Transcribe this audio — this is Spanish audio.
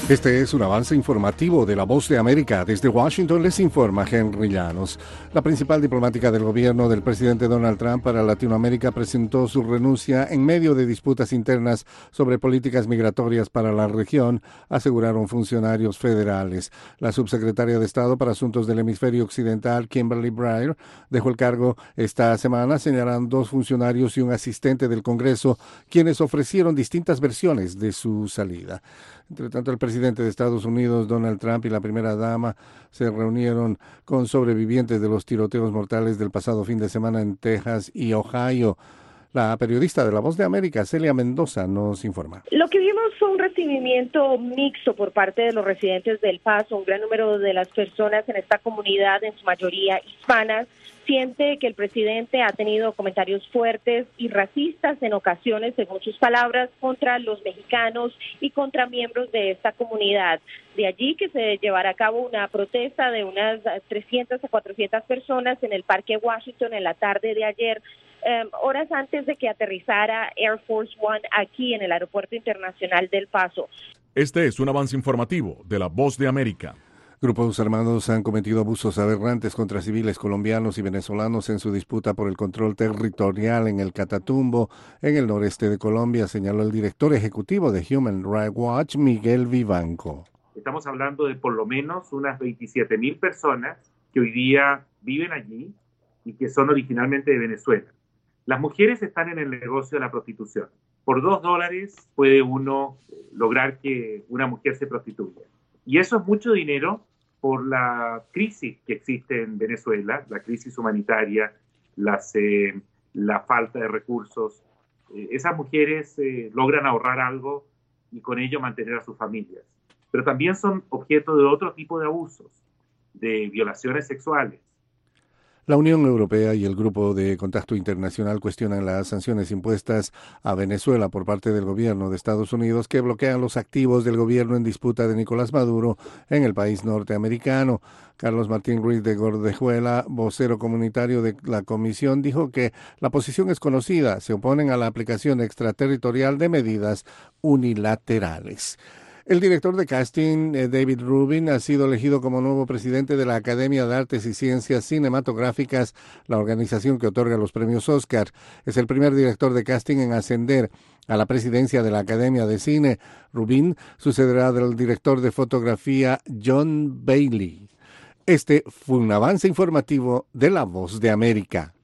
Este es un avance informativo de La Voz de América. Desde Washington les informa Henry Llanos. La principal diplomática del gobierno del presidente Donald Trump para Latinoamérica presentó su renuncia en medio de disputas internas sobre políticas migratorias para la región, aseguraron funcionarios federales. La subsecretaria de Estado para Asuntos del Hemisferio Occidental, Kimberly Breyer, dejó el cargo esta semana, señalando dos funcionarios y un asistente del Congreso, quienes ofrecieron distintas versiones de su salida. Entre tanto, el presidente de Estados Unidos, Donald Trump, y la primera dama se reunieron con sobrevivientes de los tiroteos mortales del pasado fin de semana en Texas y Ohio. La periodista de La Voz de América, Celia Mendoza, nos informa. Lo que vimos fue un recibimiento mixto por parte de los residentes de El Paso. Un gran número de las personas en esta comunidad, en su mayoría hispanas, siente que el presidente ha tenido comentarios fuertes y racistas en ocasiones, según sus palabras, contra los mexicanos y contra miembros de esta comunidad. De allí que se llevará a cabo una protesta de unas 300 a 400 personas en el Parque Washington en la tarde de ayer, horas antes de que aterrizara Air Force One aquí en el Aeropuerto Internacional del Paso. Este es un avance informativo de La Voz de América. Grupos armados han cometido abusos aberrantes contra civiles colombianos y venezolanos en su disputa por el control territorial en el Catatumbo, en el noreste de Colombia, señaló el director ejecutivo de Human Rights Watch, Miguel Vivanco. Estamos hablando de por lo menos unas 27,000 personas que hoy día viven allí y que son originalmente de Venezuela. Las mujeres están en el negocio de la prostitución. Por $2 puede uno lograr que una mujer se prostituya. Y eso es mucho dinero por la crisis que existe en Venezuela, la crisis humanitaria, la falta de recursos. Esas mujeres logran ahorrar algo y con ello mantener a sus familias. Pero también son objeto de otro tipo de abusos, de violaciones sexuales. La Unión Europea y el Grupo de Contacto Internacional cuestionan las sanciones impuestas a Venezuela por parte del gobierno de Estados Unidos, que bloquean los activos del gobierno en disputa de Nicolás Maduro en el país norteamericano. Carlos Martín Ruiz de Gordejuela, vocero comunitario de la Comisión, dijo que la posición es conocida, se oponen a la aplicación extraterritorial de medidas unilaterales. El director de casting, David Rubin, ha sido elegido como nuevo presidente de la Academia de Artes y Ciencias Cinematográficas, la organización que otorga los premios Oscar. Es el primer director de casting en ascender a la presidencia de la Academia de Cine. Rubin sucederá del director de fotografía John Bailey. Este fue un avance informativo de La Voz de América.